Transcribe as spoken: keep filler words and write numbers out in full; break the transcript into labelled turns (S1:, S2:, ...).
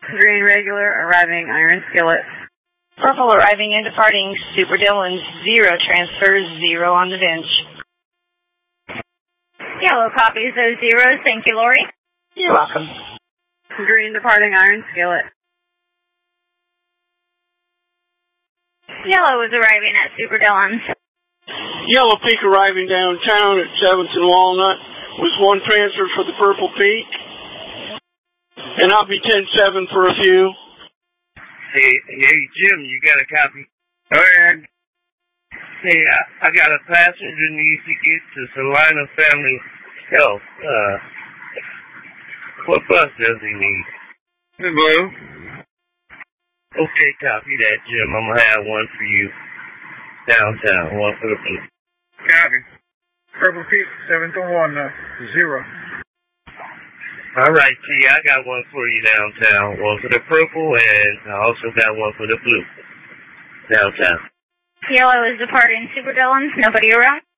S1: Green regular, arriving Iron Skillet.
S2: Purple arriving and departing Super Dillon, zero transfers, zero on the bench.
S3: Yellow copies those zeros, thank you, Lori.
S2: You're welcome.
S1: Green departing Iron Skillet.
S3: Yellow is arriving at Super Dillon.
S4: Yellow Peak arriving downtown at seventh and Walnut with one transfer for the Purple Peak. And I'll be ten seven for a few.
S5: Hey, hey, Jim, you got a copy? All right. Hey, I, I got a passenger needs to get to Salina Family Health. Uh, what bus does he need? The blue. Okay, copy that, Jim. I'm gonna have one for you downtown. One for the blue.
S6: Copy. Purple Peak, seventh and Walnut, zero.
S5: All right, T, I got one for you downtown. One for the purple, and I also got one for the blue downtown.
S3: Yellow is departing Super Dillon. Nobody around.